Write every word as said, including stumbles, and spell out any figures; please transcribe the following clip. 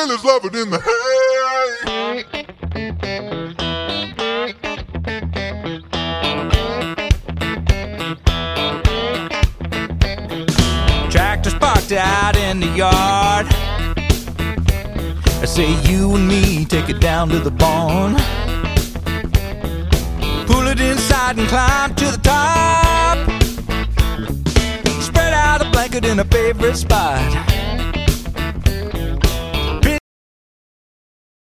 fellas love it in the hay. Tractors parked out in the yard. I say you and me take it down to the barn. Pull it inside and climb to the top. Spread out a blanket in a favorite spot.